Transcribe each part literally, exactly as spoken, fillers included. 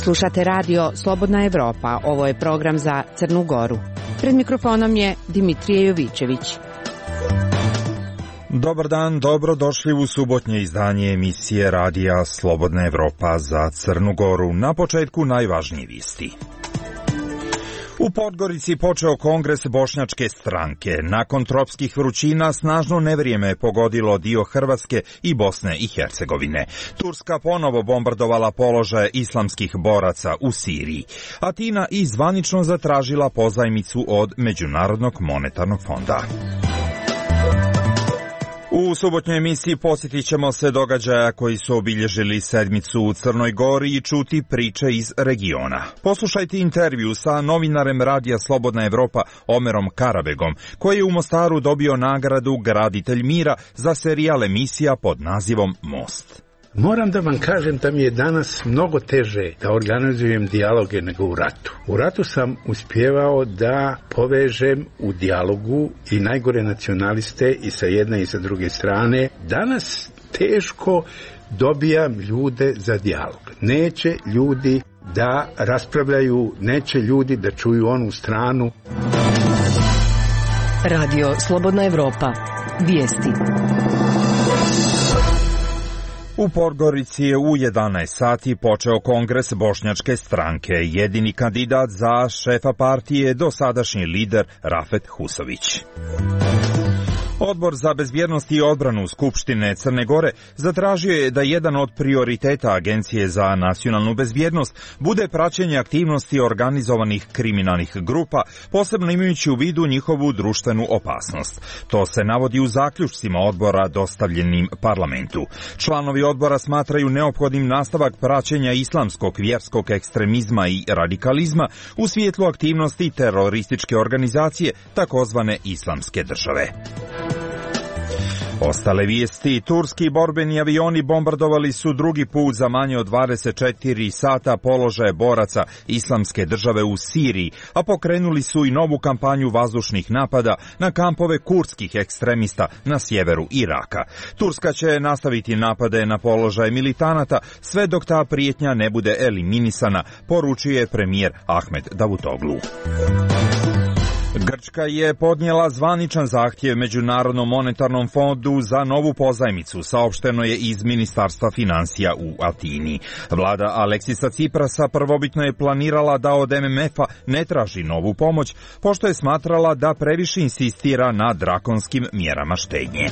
Slušate radio Slobodna Evropa, ovo je program za Crnu Goru. Pred mikrofonom je Dimitrije Jovićević. Dobar dan, dobro došli u subotnje izdanje emisije radija Slobodna Evropa za Crnu Goru. Na početku najvažnije vijesti. U Podgorici počeo kongres bošnjačke stranke. Nakon tropskih vrućina snažno nevrijeme je pogodilo dio Hrvatske i Bosne i Hercegovine. Turska ponovo bombardovala položaje islamskih boraca u Siriji. Atina i zvanično zatražila pozajmicu od Međunarodnog monetarnog fonda. U subotnjoj emisiji posjetit ćemo se događaja koji su obilježili sedmicu u Crnoj Gori i čuti priče iz regiona. Poslušajte intervju sa novinarem radija Slobodna Evropa Omerom Karabegom, koji je u Mostaru dobio nagradu Graditelj mira za serijal emisija pod nazivom Most. Moram da vam kažem da mi je danas mnogo teže da organizujem dijaloge nego u ratu. U ratu sam uspjevao da povežem u dijalogu i najgore nacionaliste i sa jedne i sa druge strane. Danas teško dobijam ljude za dijalog. Neće ljudi da raspravljaju, neće ljudi da čuju onu stranu. Radio Slobodna Evropa. Vijesti. U Podgorici je u jedanaest sati počeo kongres bošnjačke stranke. Jedini kandidat za šefa partije je dosadašnji lider Rafet Husović. Odbor za bezbjednost i odbranu Skupštine Crne Gore zatražio je da jedan od prioriteta Agencije za nacionalnu bezbjednost bude praćenje aktivnosti organizovanih kriminalnih grupa, posebno imajući u vidu njihovu društvenu opasnost. To se navodi u zaključcima odbora dostavljenim parlamentu. Članovi odbora smatraju neophodnim nastavak praćenja islamskog vjerskog ekstremizma i radikalizma u svjetlu aktivnosti terorističke organizacije takozvane Islamske države. Ostale vijesti. Turski borbeni avioni bombardovali su drugi put za manje od dvadeset četiri sata položaje boraca Islamske države u Siriji, a pokrenuli su i novu kampanju vazdušnih napada na kampove kurdskih ekstremista na sjeveru Iraka. Turska će nastaviti napade na položaje militanata sve dok ta prijetnja ne bude eliminisana, poručuje premijer Ahmed Davutoglu. Grčka je podnijela zvaničan zahtjev Međunarodnom monetarnom fondu za novu pozajmicu, saopšteno je iz Ministarstva financija u Atini. Vlada Aleksisa Ciprasa prvobitno je planirala da od M M F-a ne traži novu pomoć, pošto je smatrala da previše insistira na drakonskim mjerama štednje.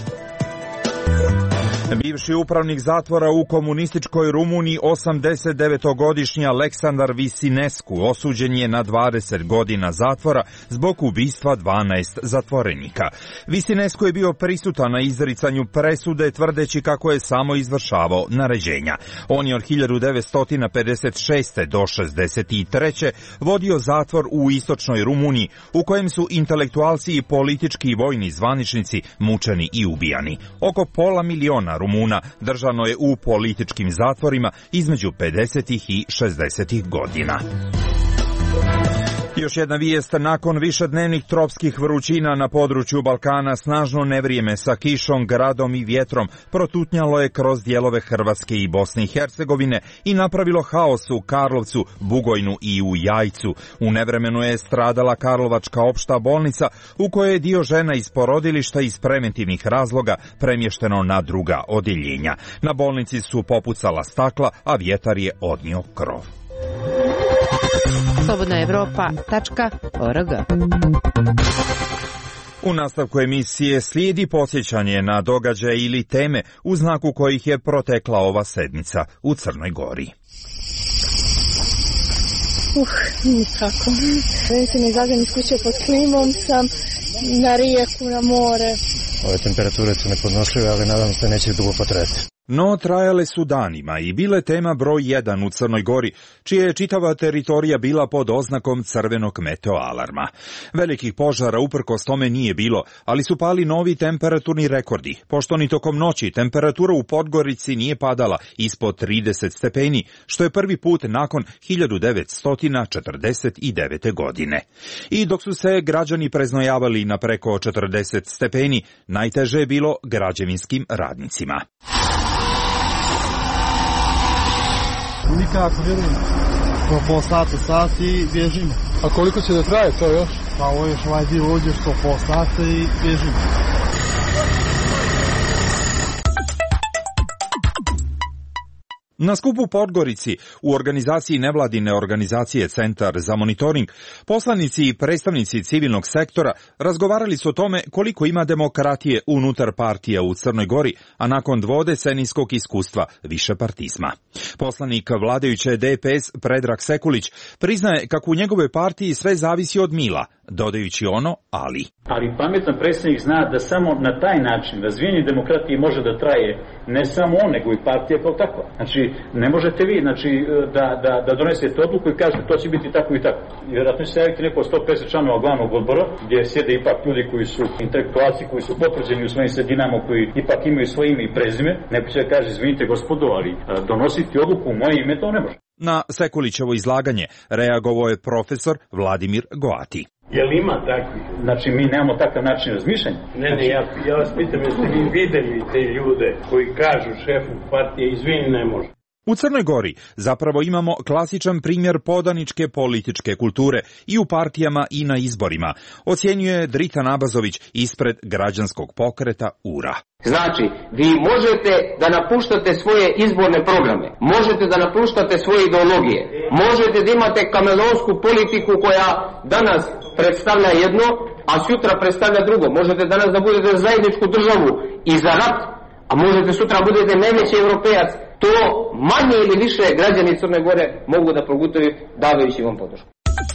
Bivši upravnik zatvora u komunističkoj Rumuniji, osamdesetdevetogodišnji Aleksandar Visinescu, osuđen je na dvadeset godina zatvora zbog ubistva dvanaest zatvorenika. Visinescu je bio prisutan na izricanju presude, tvrdeći kako je samo izvršavao naređenja. On je od hiljadu devetsto pedeset šeste do šezdeset treće vodio zatvor u istočnoj Rumuniji, u kojem su intelektualci i politički i vojni zvaničnici mučeni i ubijani. Oko pola miliona Rumuna držano je u političkim zatvorima između pedesetih i šezdesetih godina. Još jedna vijest, nakon višednevnih tropskih vrućina na području Balkana, snažno nevrijeme sa kišom, gradom i vjetrom protutnjalo je kroz dijelove Hrvatske i Bosne i Hercegovine i napravilo haos u Karlovcu, Bugojnu i u Jajcu. U nevremenu je stradala Karlovačka opšta bolnica, u kojoj je dio žena iz porodilišta iz preventivnih razloga premješteno na druga odjeljenja. Na bolnici su popucala stakla, a vjetar je odnio krov. slobodna evropa tačka org. U nastavku emisije slijedi podsjećanje na događaje ili teme u znaku kojih je protekla ova sedmica u Crnoj Gori. Uh, nikako. Već mi izađem iz kuće pod klimom, sam na rijeku, na more. Ove temperature su nepodnošljive, ali nadam se neće dugo potrajati. No, trajale su danima i bile tema broj jedan u Crnoj Gori, čija je čitava teritorija bila pod oznakom crvenog meteoalarma. Velikih požara uprkos tome nije bilo, ali su pali novi temperaturni rekordi, pošto ni tokom noći temperatura u Podgorici nije padala ispod trideset stepeni, što je prvi put nakon hiljadu devetsto četrdeset devete. godine. I dok su se građani preznojavali na preko četrdeset stepeni, najteže je bilo građevinskim radnicima. Nikako, vjerujem. oko pol sata, sati i bježimo. A koliko će da traje to još? Pa ovo još ovaj dio uđe što pol sata i bježimo. Na skupu u Podgorici, u organizaciji nevladine organizacije Centar za monitoring, poslanici i predstavnici civilnog sektora razgovarali su o tome koliko ima demokratije unutar partija u Crnoj Gori, a nakon dvodecenijskog iskustva višepartizma. Poslanik vladajuće D P S Predrag Sekulić priznaje kako u njegove partiji sve zavisi od mila, dodajući ono ali. Ali pametan predsjednik zna da samo na taj način razvijenje demokratije može da traje ne samo on, nego i partija kao takva. Znači, ne možete vi znači, da, da, da donesete odluku i kažete to će biti tako i tako. Vjerojatno će se javiti neko sto pedeset članova glavnog odbora, gdje sjede ipak ljudi koji su intelektualci, koji su potvrđeni u svojim sredinama, koji ipak imaju svoje ime i prezime. Neko će da kaže, izvinite gospodo, ali donositi odluku u moje ime to ne može. Na Sekulićevo izlaganje reagovao je profesor Vladimir Goati. Jel ima takvi? Znači, mi nemamo takav način razmišljanja. Ne, ne, ja, ja vas pitam, jeste vi videli te ljude koji kažu šefu partije, izvini, ne može. U Crnoj Gori zapravo imamo klasičan primjer podaničke političke kulture i u partijama i na izborima, ocjenjuje Drita Nabazović ispred građanskog pokreta U R A. Znači, vi možete da napuštate svoje izborne programe, možete da napuštate svoje ideologije, možete da imate kameleonsku politiku koja danas predstavlja jedno, a sutra predstavlja drugo. Možete danas da budete za zajedničku državu i za rat, a možete sutra budete najveći europejac. To manje ili više građani Crne Gore mogu da progutaju davajući vam podršku.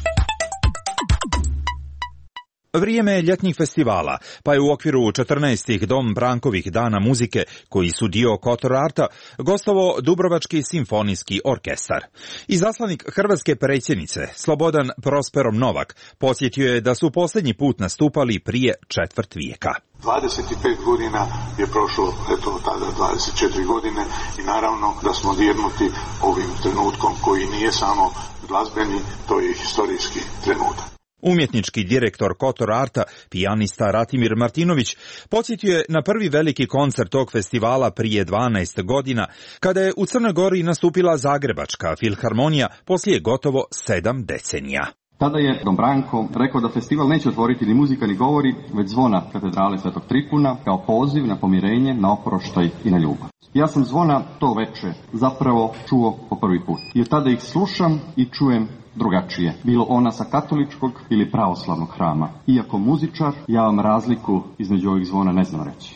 Vrijeme je ljetnih festivala, pa je u okviru četrnaestih Dom Brankovih dana muzike, koji su dio Kotor Arta, gostovao Dubrovački simfonijski orkestar. Izaslanik hrvatske predsjednice, Slobodan Prosperov Novak, podsjetio je da su posljednji put nastupali prije četvrt vijeka. dvadeset pet godina je prošlo, eto tada dvadeset četiri godine i naravno da smo dirnuti ovim trenutkom koji nije samo glazbeni, to je historijski trenutak. Umjetnički direktor Kotor Arta, pijanista Ratimir Martinović, podsjetio je na prvi veliki koncert tog festivala prije dvanaest godina, kada je u Crnoj Gori nastupila Zagrebačka filharmonija poslije gotovo sedam decenija. Tada je Don Branko rekao da festival neće otvoriti ni muzika ni govori, već zvona katedrale Svetog Tripuna kao poziv na pomirenje, na oproštaj i na ljubav. Ja sam zvona to veče zapravo čuo po prvi put, jer tada ih slušam i čujem drugačije, bilo ona sa katoličkog ili pravoslavnog hrama. Iako muzičar, ja vam razliku između ovih zvona ne znam reći.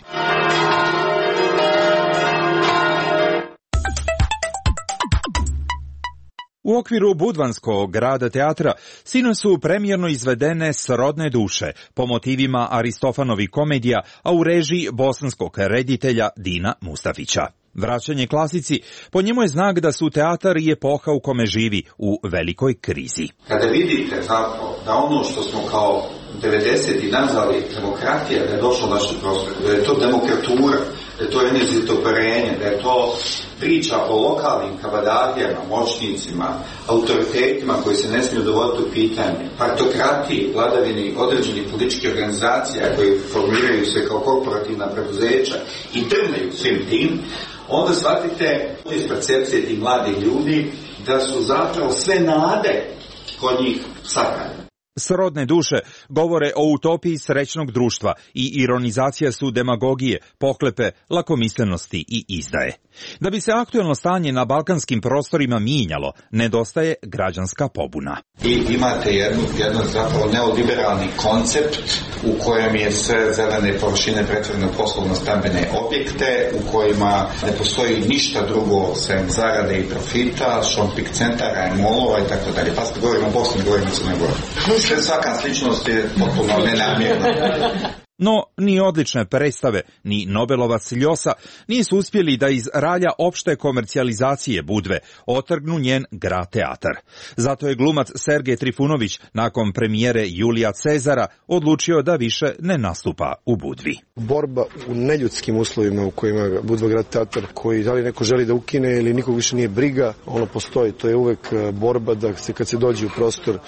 U okviru Budvanskog grada teatra sinoć su premijerno izvedene Srodne duše po motivima Aristofanovih komedija, a u režiji bosanskog reditelja Dina Mustafića. Vraćanje klasici po njemu je znak da su teatar i epoha u kome živi u velikoj krizi. Kada vidite zapravo da ono što smo kao devedeseti nazvali demokratija, da je došlo u našu prostoru, da je to demokratura, da je to enezitoperenje, da je to priča o lokalnim kabadahijama, moćnicima, autoritetima koji se ne smiju dovoditi u pitanje, partokratiji, vladavini određenih političkih organizacija koji formiraju se kao korporativna preduzeća i trnaju svim tim, onda shvatite iz percepcije tih mladih ljudi da su zapravo sve nade kod njih sakrane. Srodne duše govore o utopiji srećnog društva i ironizacija su demagogije, pohlepe, lakomislenosti i izdaje. Da bi se aktuelno stanje na balkanskim prostorima mijenjalo, nedostaje građanska pobuna. I imate jednu, jedan zapravo neoliberalni koncept u kojem je sve zelene površine pretvorene u poslovno-stambene objekte, u kojima ne postoji ništa drugo sem zarade i profita, shopping centara, molova i tako dalje. Pa ste govorimo o Bosni, govorimo o Crnoj Gori. Svaka sličnost je potpuno nenamjerna. No, ni odlične predstave, ni Nobelovac Ljosa nisu uspjeli da iz ralja opšte komercijalizacije Budve otrgnu njen grad teatar. Zato je glumac Sergej Trifunović nakon premijere Julija Cezara odlučio da više ne nastupa u Budvi. Borba u neljudskim uslovima u kojima Budva grad teatar, koji da li neko želi da ukine ili nikog više nije briga, ono postoji. To je uvek borba da se kad se dođe u prostor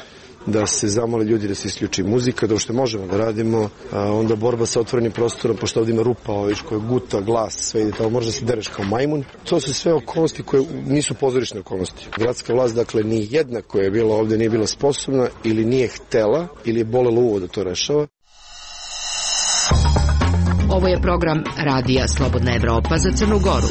da se zamole ljudi da se isključi muzika, da što možemo da radimo, a onda borba sa otvorenim prostorom, pošto ovdje ima rupa, oviš, koja guta, glas, sve ide tamo, možda se dereš kao majmun. To su sve okolnosti koje nisu pozorišne okolnosti. Gradska vlast, dakle, ni jedna koja je bila ovdje nije bila sposobna ili nije htela ili je bolela uvo da to rešava. Ovo je program Radija Slobodna Evropa za Crnu Goru.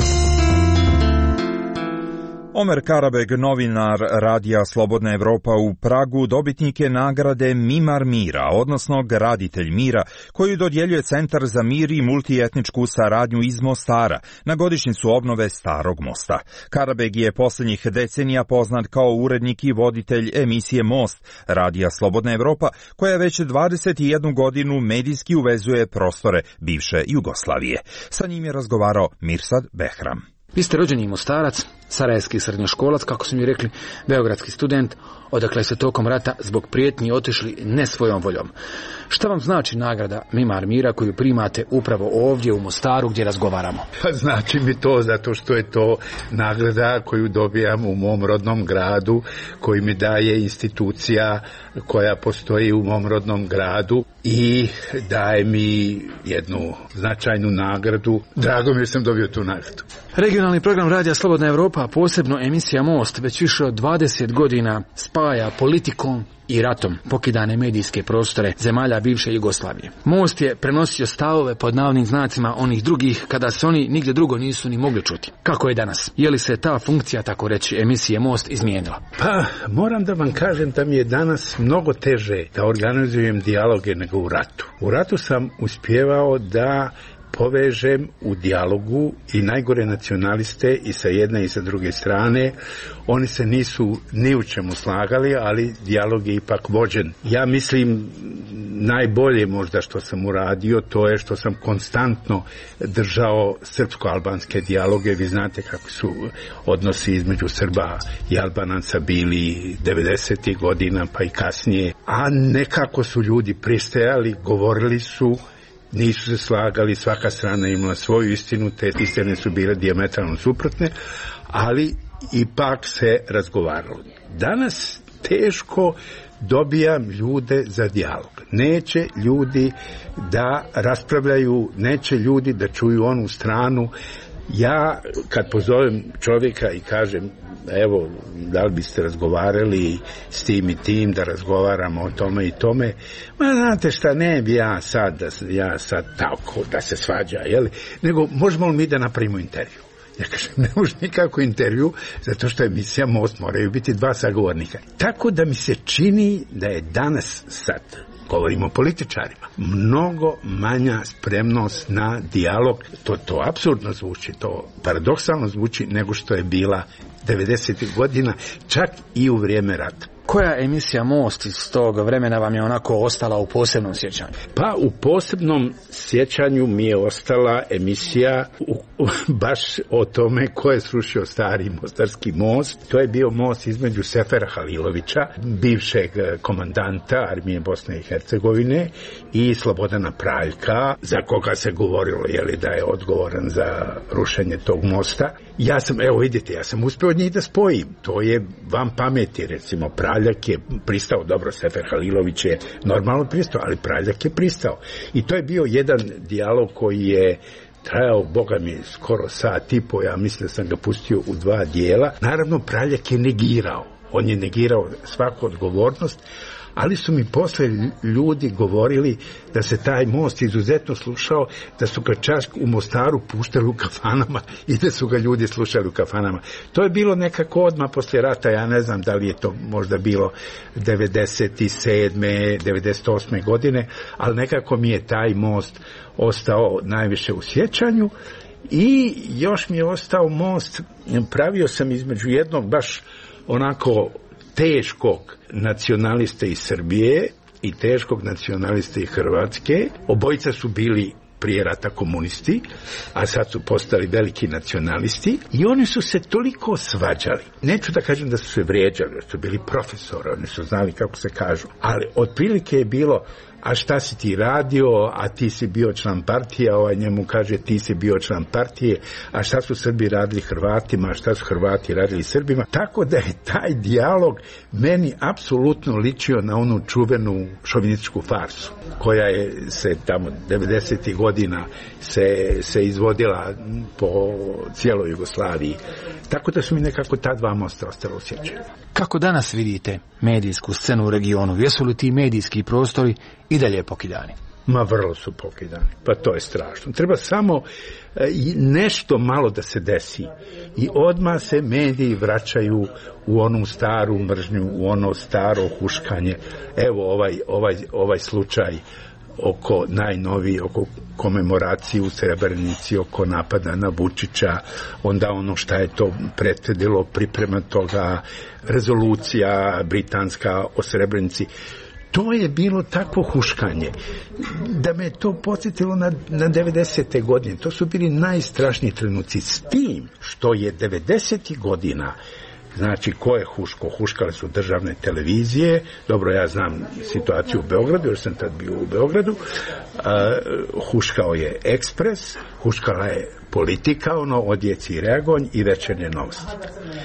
Omer Karabeg, novinar Radija Slobodna Evropa u Pragu, dobitnik je nagrade Mimar mira, odnosno graditelj mira, koju dodjeljuje Centar za mir i multietničku saradnju iz Mostara na godišnjicu obnove Starog mosta. Karabeg je posljednjih decenija poznat kao urednik i voditelj emisije Most Radija Slobodna Evropa, koja već dvadeset jednu godinu medijski uvezuje prostore bivše Jugoslavije. Sa njim je razgovarao Mirsad Behram. Vi ste rođeni Mostarac, sarajevski srednjoškolac, kako su mi rekli, beogradski student, odakle ste tokom rata zbog prijetnji otišli ne svojom voljom. Šta vam znači nagrada Mimar mira koju primate upravo ovdje u Mostaru gdje razgovaramo? Pa znači mi to zato što je to nagrada koju dobijam u mom rodnom gradu, koji mi daje institucija koja postoji u mom rodnom gradu i daje mi jednu značajnu nagradu. Drago mi je sam dobio tu nagradu. Regionalni program Radija Slobodna Evropa, posebno emisija Most, već više od dvadeset godina spaja politikom i ratom pokidane medijske prostore zemalja bivše Jugoslavije. Most je prenosio stavove pod navodnim znacima onih drugih kada se oni nigdje drugo nisu ni mogli čuti. Kako je danas? Je li se ta funkcija, tako reći, emisije Most izmijenila? Pa, moram da vam kažem da mi je danas mnogo teže da organizujem dijaloge nego u ratu. U ratu sam uspjevao da povežem u dijalogu i najgore nacionaliste i sa jedne i sa druge strane. Oni se nisu ni u čemu slagali, ali dijalog je ipak vođen. Ja mislim najbolje možda što sam uradio, to je što sam konstantno držao srpsko-albanske dijaloge. Vi znate kako su odnosi između Srba i Albanaca bili devedesetih godina pa i kasnije. A nekako su ljudi pristajali, govorili su, nisu se slagali, svaka strana imala svoju istinu, te istine su bile dijametralno suprotne, ali ipak se razgovaralo. Danas teško dobijam ljude za dijalog. Neće ljudi da raspravljaju, neće ljudi da čuju onu stranu. Ja kad pozovem čovjeka i kažem, evo, da li biste razgovarali s tim i tim, da razgovaramo o tome i tome, ma znate šta, ne bi ja sad, da, ja sad tako da se svađa, jel? Nego možemo li mi da napravimo intervju? Ja kažem, ne može nikako intervju, zato što je emisija Most, moraju biti dva sagovornika. Tako da mi se čini da je danas sad, govorimo o političarima, mnogo manja spremnost na dijalog. To, to apsurdno zvuči, to paradoksalno zvuči nego što je bila devedesetih godina, čak i u vrijeme rata. Koja emisija Most iz tog vremena vam je onako ostala u posebnom sjećanju? Pa u posebnom sjećanju mi je ostala emisija u, u, baš o tome ko je srušio stari mostarski most. To je bio most između Sefera Halilovića, bivšeg komandanta armije Bosne i Hercegovine, i Slobodana Praljka, za koga se govorilo jeli, da je odgovoran za rušenje tog mosta. Ja sam, evo vidite, ja sam uspio od njih da spojim. To je vam pameti, recimo Praljak je pristao, dobro, Sefer Halilović je normalno pristao, ali Praljak je pristao. I to je bio jedan dijalog koji je trajao, boga mi, skoro sat i po, ja mislim da sam ga pustio u dva dijela. Naravno, Praljak je negirao. On je negirao svaku odgovornost, ali su mi posle ljudi govorili da se taj most izuzetno slušao, da su ga čak u Mostaru puštali u kafanama i da su ga ljudi slušali u kafanama. To je bilo nekako odmah poslije rata, ja ne znam da li je to možda bilo devedeset sedme, devedeset osme godine, ali nekako mi je taj most ostao najviše u sjećanju. I još mi je ostao most, pravio sam između jednog baš onako teškog nacionaliste iz Srbije i teškog nacionaliste iz Hrvatske. Obojica su bili prije rata komunisti, a sad su postali veliki nacionalisti i oni su se toliko svađali. Neću da kažem da su se vrijeđali, jer su bili profesori, oni su znali kako se kažu, ali otprilike je bilo a šta si ti radio, a ti si bio član partije, ovaj njemu kaže ti si bio član partije, a šta su Srbi radili Hrvatima, a šta su Hrvati radili Srbima. Tako da je taj dijalog meni apsolutno ličio na onu čuvenu šovinističku farsu, koja je se tamo devedesetih godina se, se izvodila po cijeloj Jugoslaviji. Tako da su mi nekako ta dva mosta ostala osjećaju. Kako danas vidite medijsku scenu u regionu? Jesu li ti medijski prostori i dalje pokidani? Ma vrlo su pokidani, pa to je strašno. Treba samo e, nešto malo da se desi i odmah se mediji vraćaju u onu staru mržnju, u ono staro huškanje. Evo ovaj, ovaj, ovaj slučaj oko najnoviji, oko komemoracije u Srebrenici, oko napada na Vučića, onda ono šta je to prethodilo, priprema toga, rezolucija britanska o Srebrenici. To je bilo takvo huškanje da me to podsjetilo na, na devedesete godine. To su bili najstrašniji trenuci, s tim što je devedesetih godina, znači ko je huško? Huškale su državne televizije. Dobro, ja znam situaciju u Beogradu, jer sam tad bio u Beogradu. Uh, huškao je Ekspres, huškala je Politika, ono Odjeci i Reagonj i Večernje novosti.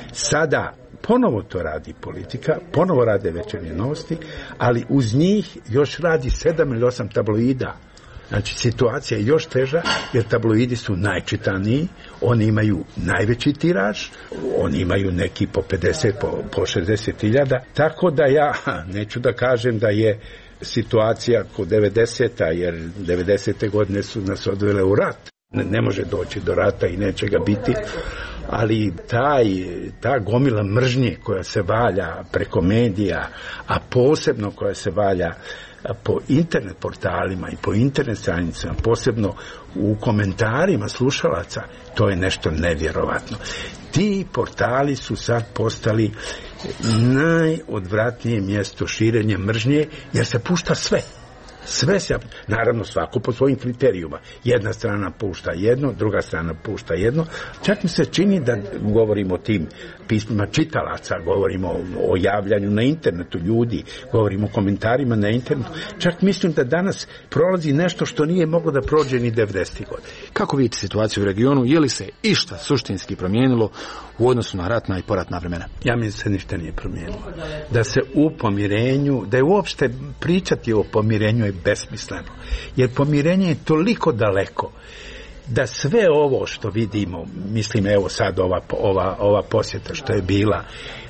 Sada ponovo to radi Politika, ponovo rade Večernje novosti, ali uz njih još radi sedam ili osam tabloida. Znači, situacija je još teža, jer tabloidi su najčitaniji, oni imaju najveći tiraž, oni imaju neki po pedeset, po, po šezdeset hiljada, tako da ja neću da kažem da je situacija kod devedeseta, jer devedesete godine su nas odvele u rat. Ne, ne može doći do rata i neće ga biti, ali taj, ta gomila mržnje koja se valja preko medija, a posebno koja se valja po internet portalima i po internet stranicama, posebno u komentarima slušalaca, to je nešto nevjerovatno. Ti portali su sad postali najodvratnije mjesto širenja mržnje, jer se pušta sve. Sve se, naravno svako po svojim kriterijuma. Jedna strana pušta jedno, druga strana pušta jedno. Čak mi se čini da govorimo o tim pismima čitalaca, govorimo o javljanju na internetu ljudi, govorimo o komentarima na internetu. Čak mislim da danas prolazi nešto što nije moglo da prođe ni devedesetih godina. Kako vidite situaciju u regionu? Je li se išta suštinski promijenilo u odnosu na ratna i poratna vremena? Ja mislim da se ništa nije promijenilo. Da se u pomirenju, da je uopšte pričati o pomirenju je besmisleno. Jer pomirenje je toliko daleko da sve ovo što vidimo, mislim evo sad ova, ova, ova posjeta što je bila,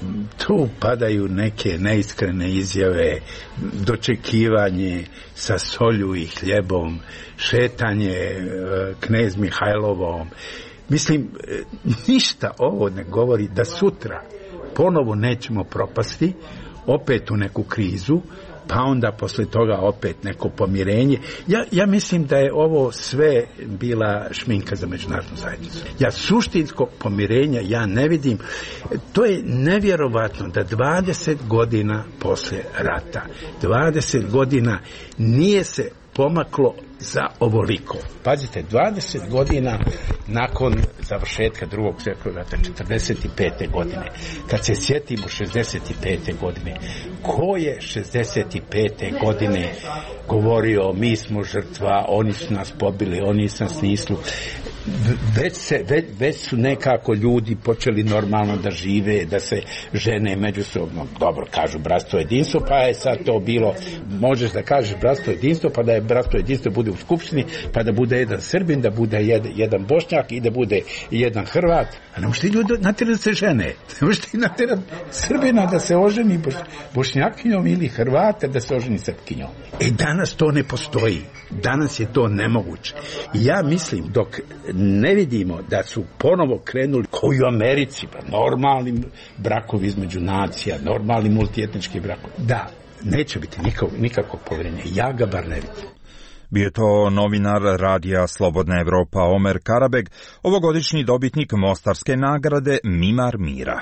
tu padaju neke neiskrene izjave, dočekivanje sa solju i hljebom, šetanje knez Mihajlovom. Mislim, ništa ovo ne govori da sutra ponovo nećemo propasti, opet u neku krizu, pa onda posle toga opet neko pomirenje. Ja, ja mislim da je ovo sve bila šminka za međunarodnu zajednicu. Ja suštinskog pomirenja ja ne vidim. To je nevjerovatno da dvadeset godina posle rata, dvadeset godina nije se pomaklo za ovoliko. Pazite, dvadeset godina nakon završetka drugog svjetskog rata, četrdeset pete godine, kad se sjetimo šezdeset pete godine, ko je šezdeset pete godine govorio mi smo žrtva, oni su nas pobili, oni su nas nislu. Već, se, već, već su nekako ljudi počeli normalno da žive, da se žene međusobno, dobro kažu bratstvo jedinstvo, pa je sad to bilo, možeš da kažeš bratstvo jedinstvo, pa da je bratstvo jedinstvo bude u skupštini, pa da bude jedan Srbin, da bude jedan, jedan Bošnjak i da bude jedan Hrvat. A ne možete ljudi natjerati da se žene, ne možete natjerati Srbina da se oženi boš, Bošnjakinjom ili Hrvata da se oženi Srpkinjom. E danas to ne postoji, danas je to nemoguće. I ja mislim dok ne vidimo da su ponovo krenuli kao i u Americi, normalni brakovi između nacija, normalni multietnički brakovi, da, neće biti nikakvog, nikakvog povjerenja. Ja ga bar ne vidim. Bio to novinar radija Slobodna Evropa Omer Karabeg, ovogodišnji dobitnik Mostarske nagrade Mimar Mira.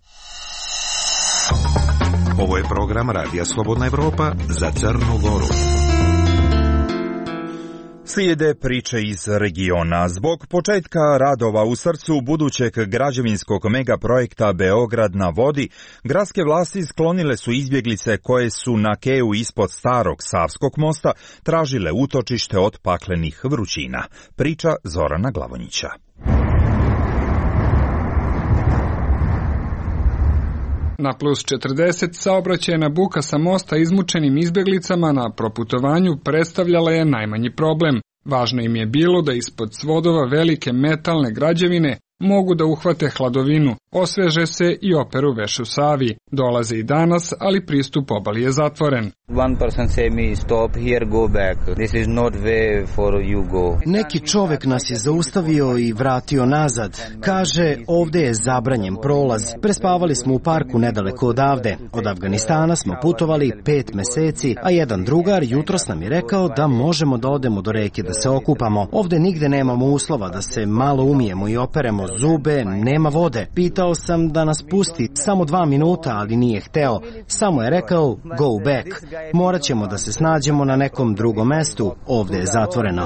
Ovo je program radija Slobodna Evropa za Crnu Goru. Slijede priče iz regiona. Zbog početka radova u srcu budućeg građevinskog megaprojekta Beograd na vodi, gradske vlasti sklonile su izbjeglice koje su na keju ispod starog Savskog mosta tražile utočište od paklenih vrućina. Priča Zorana Glavonjića. Na plus četrdeset saobraćajna buka sa mosta izmučenim izbjeglicama na proputovanju predstavljala je najmanji problem. Važno im je bilo da ispod svodova velike metalne građevine mogu da uhvate hladovinu, osveže se i operu veš u Savi. Dolaze i danas, ali pristup obali je zatvoren. Neki čovek nas je zaustavio i vratio nazad. Kaže, ovde je zabranjen prolaz. Prespavali smo u parku nedaleko odavde. Od Afganistana smo putovali pet meseci, a jedan drugar jutros nam je rekao da možemo da odemo do reke da se okupamo. Ovde nigde nemamo uslova da se malo umijemo i operemo zube, nema vode. Pitao sam da nas pusti samo dva minuta, ali nije hteo. Samo je rekao go back. Morat ćemo da se snađemo na nekom drugom mestu. Ovde je zatvoreno.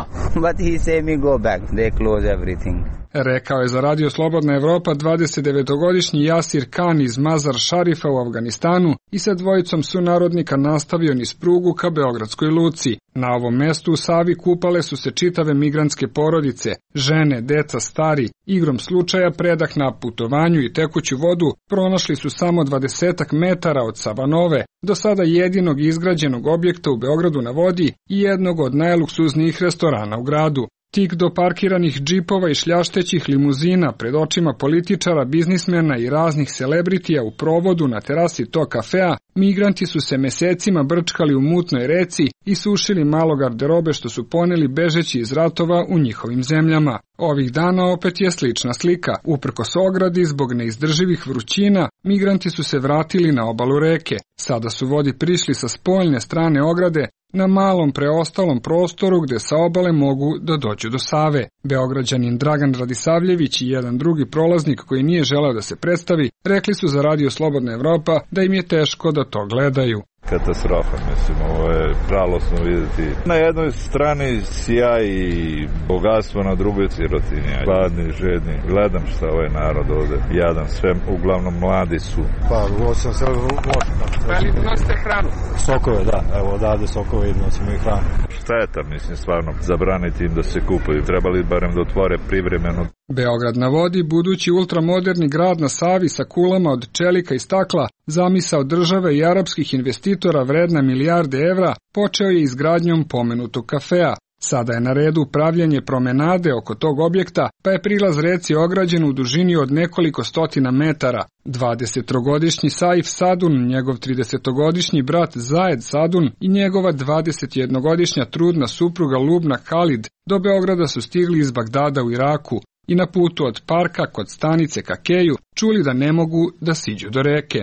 Rekao je za Radio Slobodna Evropa dvadesetdevetogodišnji Jasir Khan iz Mazar Šarifa u Afganistanu i sa dvojicom sunarodnika nastavio niz prugu ka Beogradskoj luci. Na ovom mestu u Savi kupale su se čitave migrantske porodice, žene, deca, stari. Igrom slučaja predah na putovanju i tekuću vodu pronašli su samo dvadesetak metara od Savanove, do sada jedinog izgrađenog objekta u Beogradu na vodi i jednog od najluksuznijih restorana u gradu. Tik do parkiranih džipova i šljaštećih limuzina pred očima političara, biznismena i raznih celebritija u provodu na terasi tog kafea, migranti su se mesecima brčkali u mutnoj reci i sušili malo garderobe što su poneli bežeći iz ratova u njihovim zemljama. Ovih dana opet je slična slika. Uprkos ogradi zbog neizdrživih vrućina, migranti su se vratili na obalu reke. Sada su vodi prišli sa spoljne strane ograde, na malom preostalom prostoru gde sa obale mogu da dođu do Save. Beograđanin Dragan Radisavljević i jedan drugi prolaznik koji nije želeo da se predstavi, rekli su za Radio Slobodna Evropa da im je teško da to gledaju. Katastrofa, mislim, ovo je žalosno vidjeti. Na jednoj strani sjaj i bogatstvo, na drugoj sirotinja. Gladni, žedni. Gledam šta ovaj narod ovde jadan, sve uglavnom mladi su. Pa, nosimo se možda. Ali nosite hranu? Sokove, da. Evo, odavde sokove i nosimo i hranu. Šteta, mislim, stvarno, zabraniti im da se kupaju. Trebali barem da otvore privremeno. Beograd na vodi, budući ultramoderni grad na Savi sa kulama od čelika i stakla, zamisao države i arapskih investitora vredna milijarde evra, počeo je izgradnjom pomenutog kafea. Sada je na redu pravljenje promenade oko tog objekta, pa je prilaz reci ograđen u dužini od nekoliko stotina metara. dvadesetogodišnji Saif Sadun, njegov tridesetogodišnji brat Zajed Sadun i njegova dvadesetjednogodišnja trudna supruga Lubna Khalid do Beograda su stigli iz Bagdada u Iraku i na putu od parka kod stanice ka keju čuli da ne mogu da siđu do reke.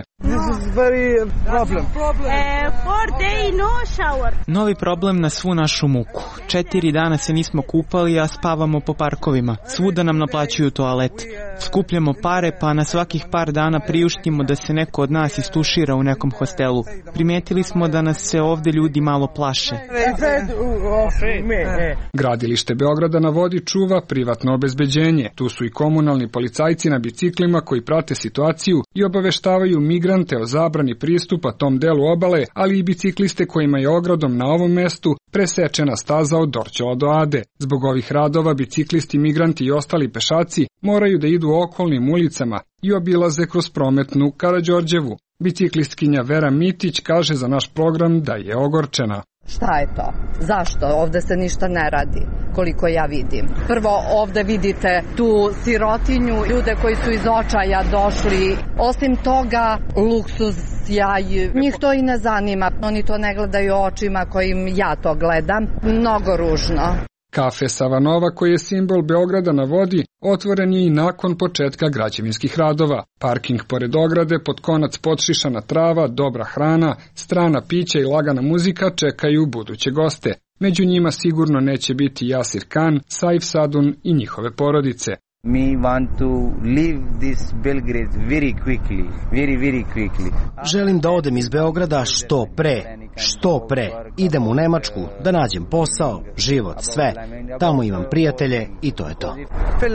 Novi problem na svu našu muku. Četiri dana se nismo kupali, a spavamo po parkovima. Svuda nam naplaćuju toalet. Skupljamo pare, pa na svakih par dana priuštimo da se neko od nas istušira u nekom hostelu. Primetili smo da nas se ovde ljudi malo plaše. Gradilište Beograda na vodi čuva privatno obezbeđenje. Tu su i komunalni policajci na biciklima koji prate situaciju i obaveštavaju migrante o zabrani pristupa tom delu obale, ali i bicikliste kojima je ogradom na ovom mestu presečena staza od Dorćola do Ade. Zbog ovih radova biciklisti, migranti i ostali pešaci moraju da idu okolnim ulicama i obilaze kroz prometnu Karađorđevu. Biciklistkinja Vera Mitić kaže za naš program da je ogorčena. Šta je to? Zašto? Ovde se ništa ne radi, koliko ja vidim. Prvo, ovde vidite tu sirotinju, ljude koji su iz očaja došli. Osim toga, luksuz, sjaj, njih to i ne zanima. Oni to ne gledaju očima kojim ja to gledam. Mnogo ružno. Kafe Savanova, koji je simbol Beograda na vodi, otvoren je i nakon početka građevinskih radova. Parking pored ograde, pod konac podšišana trava, dobra hrana, strana pića i lagana muzika čekaju buduće goste. Među njima sigurno neće biti Jasir Khan, Saif Sadun i njihove porodice. We want to leave this Belgrade very quickly, very, very quickly. Želim da odem iz Beograda što pre. što pre idem u Nemačku da nađem posao, život, sve. Tamo imam prijatelje i to je to.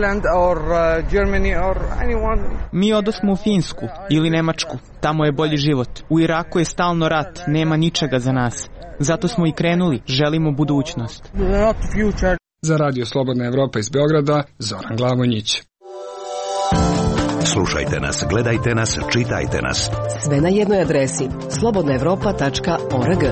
Mi odosmo u Finsku ili Nemačku. Tamo je bolji život. U Iraku je stalno rat, nema ničega za nas. Zato smo i krenuli, želimo budućnost. Za Radio Slobodna Evropa iz Beograda, Zoran Glavonjić. Slušajte nas, gledajte nas, čitajte nas. Sve na jednoj adresi slobodna evropa tačka org.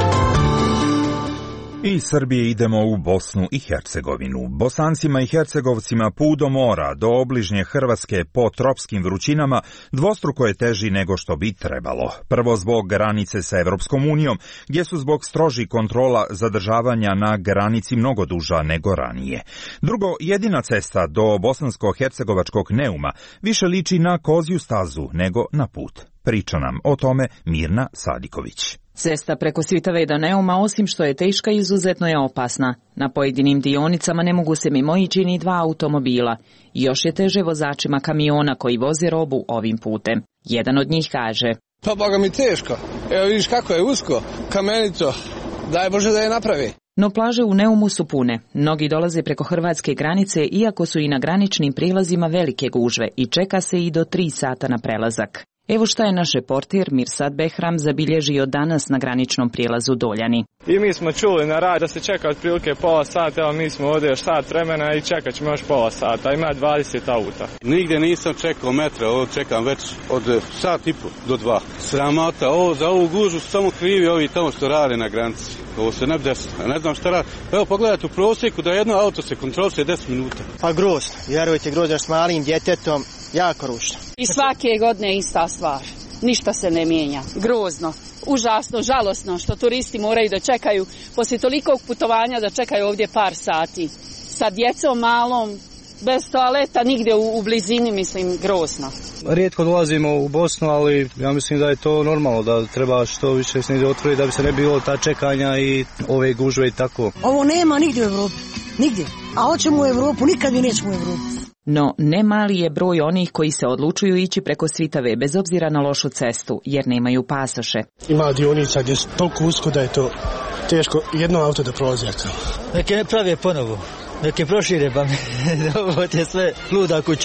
Iz Srbije idemo u Bosnu i Hercegovinu. Bosancima i Hercegovcima put do mora, do obližnje Hrvatske po tropskim vrućinama dvostruko je teži nego što bi trebalo. Prvo zbog granice sa Evropskom unijom, gdje su zbog strožih kontrola zadržavanja na granici mnogo duža nego ranije. Drugo, jedina cesta do bosansko-hercegovačkog Neuma više liči na kozju stazu nego na put. Priča nam o tome Mirna Sadiković. Cesta preko Svitave do Neuma, osim što je teška, izuzetno je opasna. Na pojedinim dionicama ne mogu se mimo ići ni dva automobila. Još je teže vozačima kamiona koji voze robu ovim putem. Jedan od njih kaže: Pa boga mi teško. Evo vidiš kako je usko, kamenito. Daj Bože da je napravi. No plaže u Neumu su pune. Mnogi dolaze preko hrvatske granice, iako su i na graničnim prilazima velike gužve i čeka se i do tri sata na prelazak. Evo šta je naš reporter Mirsad Behram zabilježio danas na graničnom prijelazu Doljani. I mi smo čuli na rad da se čeka otprilike pola sata, ali mi smo ovdje još sat vremena i čekat ćemo još pola sata. Ima dvadeset auta. Nigdje nisam čekao metra, ovo čekam već od sat i po do dva. Sramota, ovo za ovu gužu samo krivi ovi tamo što rade na granici. Ovo se ne bi desilo, ne znam šta radi. Evo pogledajte u prosjeku da jedno auto se kontroliše deset minuta. Pa grozno, vjerujte, grozno s malim djetetom, jako ružno. I svake godine ista stvar, ništa se ne mijenja, grozno, užasno, žalosno što turisti moraju da čekaju poslije tolikog putovanja da čekaju ovdje par sati. Sa djecom malom, bez toaleta, nigdje u, u blizini, mislim, grozno. Rijetko dolazimo u Bosnu, ali ja mislim da je to normalno, da treba što više se otvoriti da bi se ne bilo ta čekanja i ove gužve i tako. Ovo nema nigdje u Evropi, nigdje, a hoćemo u Evropu, nikad mi nećemo u Evropu. No, ne mali je broj onih koji se odlučuju ići preko Svitave bez obzira na lošu cestu, jer nemaju pasoše. Ima dionica gdje je toliko usko da je to teško jedno auto da prolazi. Neke ne prave ponovo, neke prošire, pa ovo je sve luda kuća.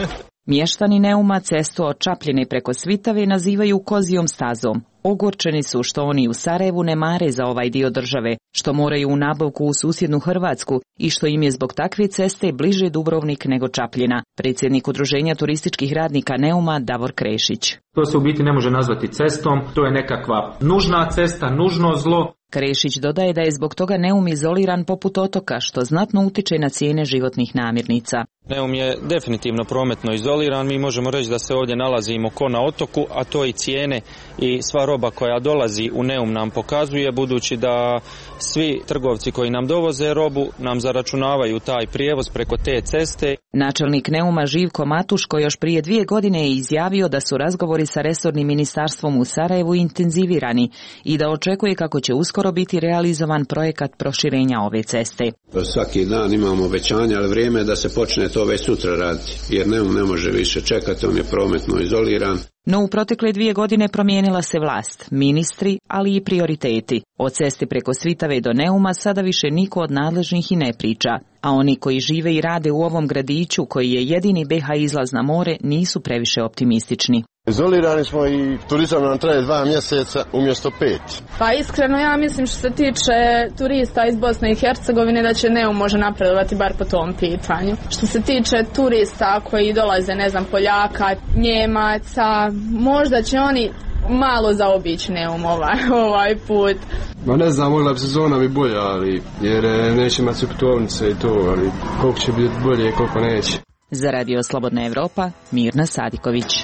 Mještani Neuma cestu od Čapljine preko Svitave nazivaju kozijom stazom. Ogorčeni su što oni u Sarajevu ne mare za ovaj dio države, što moraju u nabavku u susjednu Hrvatsku i što im je zbog takve ceste bliže Dubrovnik nego Čapljina. Predsjednik Udruženja turističkih radnika Neuma Davor Krešić. To se u biti ne može nazvati cestom, to je nekakva nužna cesta, nužno zlo. Krešić dodaje da je zbog toga Neum izoliran poput otoka, što znatno utiče na cijene životnih namirnica. Neum je definitivno prometno izoliran, mi možemo reći da se ovdje nalazimo ko na otoku, a to i cijene i sva roba koja dolazi u Neum nam pokazuje, budući da svi trgovci koji nam dovoze robu nam zaračunavaju taj prijevoz preko te ceste. Načelnik Neuma Živko Matuško još prije dvije godine je izjavio da su razgovori sa resornim ministarstvom u Sarajevu intenzivirani i da očekuje kako će uskoro biti realizovan projekat proširenja ove ceste. Svaki dan imamo obećanja, ali vrijeme je da se počne to već sutra raditi, jer Neum ne može više čekati, on je prometno izoliran. No u protekle dvije godine promijenila se vlast, ministri, ali i prioriteti. Od ceste preko Svitave do Neuma sada više niko od nadležnih i ne priča, a oni koji žive i rade u ovom gradiću, koji je jedini B H izlaz na more, nisu previše optimistični. Izolirani smo i turizam nam traje dva mjeseca umjesto pet. Pa iskreno ja mislim što se tiče turista iz Bosne i Hercegovine da će Neum može napredovati bar po tom pitanju. Što se tiče turista koji dolaze, ne znam, Poljaka, Njemaca, možda će oni malo zaobići Neum ovaj, ovaj put. Ma ne znam, mogla bi sezona bi bolja, ali jer neće imati putovnice i to, ali koliko će biti bolje, koliko neće. Za Radio Slobodna Evropa, Mirna Sadiković.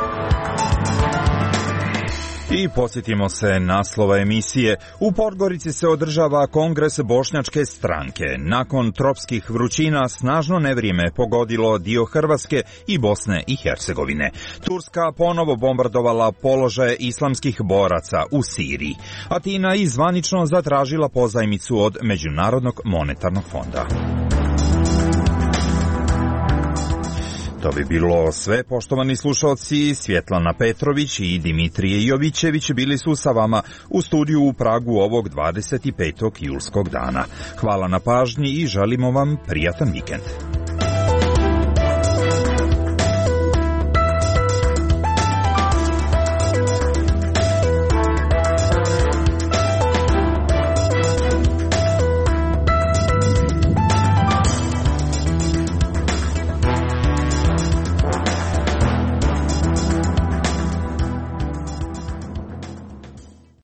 I podsjetimo se naslova emisije. U Podgorici se održava kongres bošnjačke stranke. Nakon tropskih vrućina snažno nevrijeme pogodilo dio Hrvatske i Bosne i Hercegovine. Turska ponovo bombardovala položaje islamskih boraca u Siriji. Atina i zvanično zatražila pozajmicu od Međunarodnog monetarnog fonda. To bi bilo sve, poštovani slušalci. Svjetlana Petrović i Dimitrije Jovićević bili su sa vama u studiju u Pragu ovog dvadeset petog julskog dana. Hvala na pažnji i želimo vam prijatan vikend.